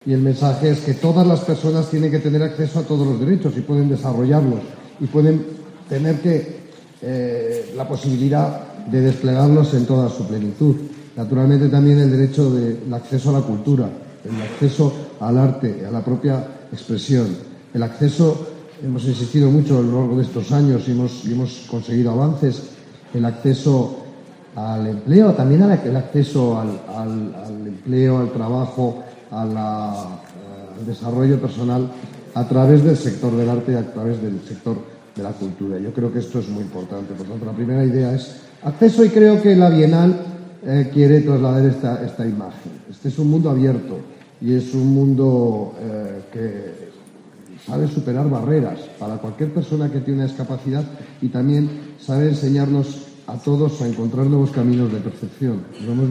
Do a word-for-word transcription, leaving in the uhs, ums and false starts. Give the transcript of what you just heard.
Y el mensaje es que todas las personas tienen que tener acceso a todos los derechos y pueden desarrollarlos y pueden tener que, eh, la posibilidad de desplegarlos en toda su plenitud. Naturalmente también el derecho del acceso a la cultura, el acceso al arte, a la propia expresión, el acceso, hemos insistido mucho a lo largo de estos años y hemos, y hemos conseguido avances, el acceso al empleo, también el acceso al, al, al empleo, al trabajo, a la, al desarrollo personal a través del sector del arte y a través del sector de la cultura. Yo creo que esto es muy importante. Por tanto, la primera idea es acceso y creo que la Bienal eh, quiere trasladar esta, esta imagen. Este es un mundo abierto y es un mundo eh, que sabe superar barreras para cualquier persona que tiene una discapacidad y también sabe enseñarnos a todos a encontrar nuevos caminos de percepción.